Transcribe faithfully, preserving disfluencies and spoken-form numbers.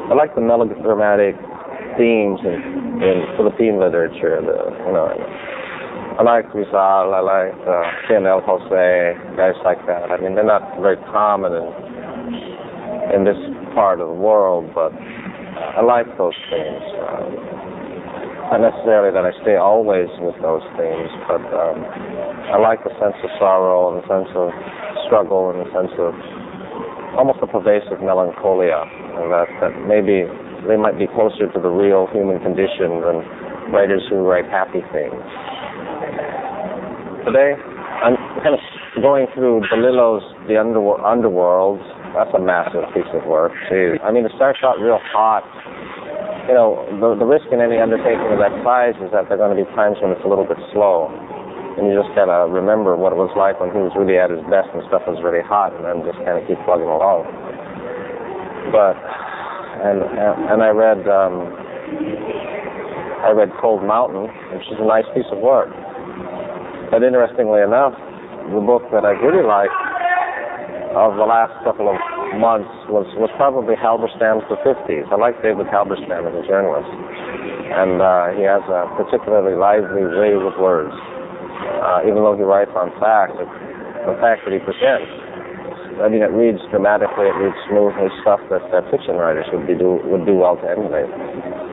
I like the melodramatic themes in, in Philippine literature. The, you know, I like Rizal, I like uh, Cienel Jose, guys like that. I mean, they're not very common in, in this part of the world, but I like those themes. Um, not necessarily that I stay always with those themes, but um, I like the sense of sorrow and the sense of struggle and the sense of almost a pervasive melancholia, and that, that maybe they might be closer to the real human condition than writers who write happy things. Today, I'm kind of going through Balillo's The Underwo- Underworld. That's a massive piece of work, too. I mean, it starts out real hot. You know, the, the risk in any undertaking of that size is that there are going to be times when it's a little bit slow. And you just kind of remember what it was like when he was really at his best and stuff was really hot, and then just kind of keep plugging along. But, and and I read, um, I read Cold Mountain, which is a nice piece of work. But interestingly enough, the book that I really liked of the last couple of months was, was probably Halberstam's The fifties. I like David Halberstam as a journalist. And uh, he has a particularly lively way with words. Uh, even though he writes on fact, the fact that he presents, I mean, it reads dramatically, it reads smoothly, stuff that, that fiction writers would, be do, would do well to emulate.